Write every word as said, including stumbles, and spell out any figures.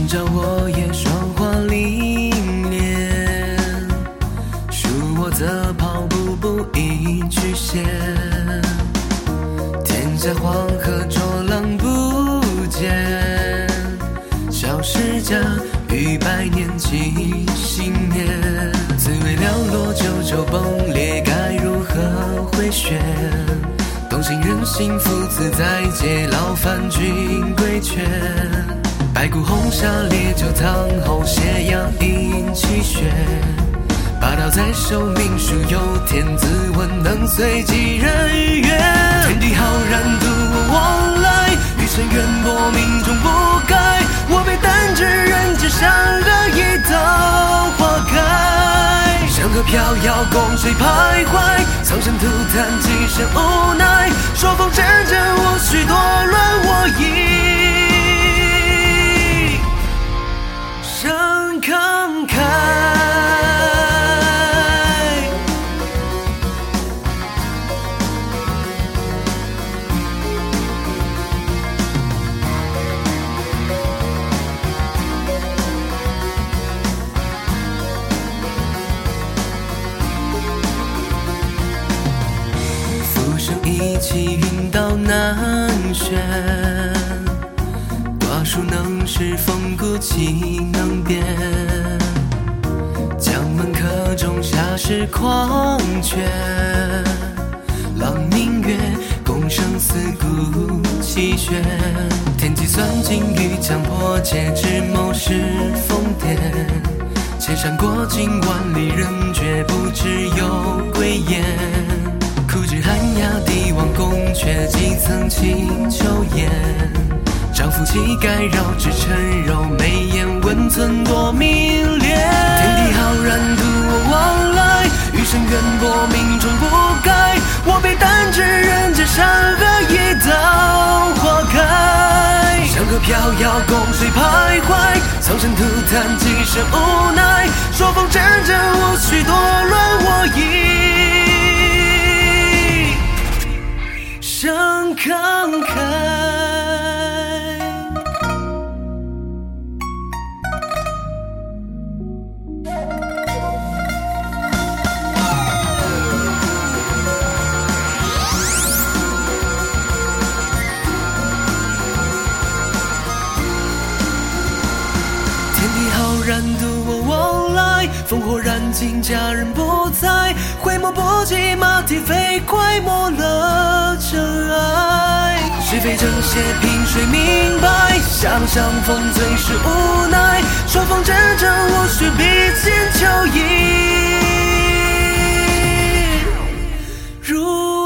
照我也霜花凛冽，恕我则跑步不已曲线。天下黄河浊浪不减，小世家逾百年起信念。滋味寥落，九州崩裂，该如何回旋？动心人心，父子在劫，劳烦君规劝。白骨红霞，烈酒汤后，斜阳映气血。拔刀在手，命数有天，自问能随几人愿？天地浩然，独我往来，余生渊博，命中不改。我被弹指人间，山河一道花开。山河飘摇，共谁徘徊？苍生涂炭，几生无奈。说风阵阵，我许多乱我意。盛慷慨，浮生一起，云道难选。瓜熟能识，风骨岂能辨？江门客中，下士狂犬。朗明月，共生死孤气旋。天机算尽，欲将破戒，智谋是疯癫。千山过尽，万里人绝不知有归雁。枯枝寒鸦，帝王宫阙，几层清秋烟。丈夫气概，绕指沉柔，眉眼温存多明烈。天地浩然，独我往来，余生渊博，命中不改。我被弹指人间，山河一道花开。山河飘摇，共谁徘徊？苍生涂炭，几生无奈。说风阵阵，我许多乱我意。盛慷慨。然独我往来，烽火燃尽，佳人不在。回眸不及，马蹄飞快，没了尘埃。是非正邪，凭谁明白？下上风，最是无奈。说风阵阵，我须笔尖秋意。如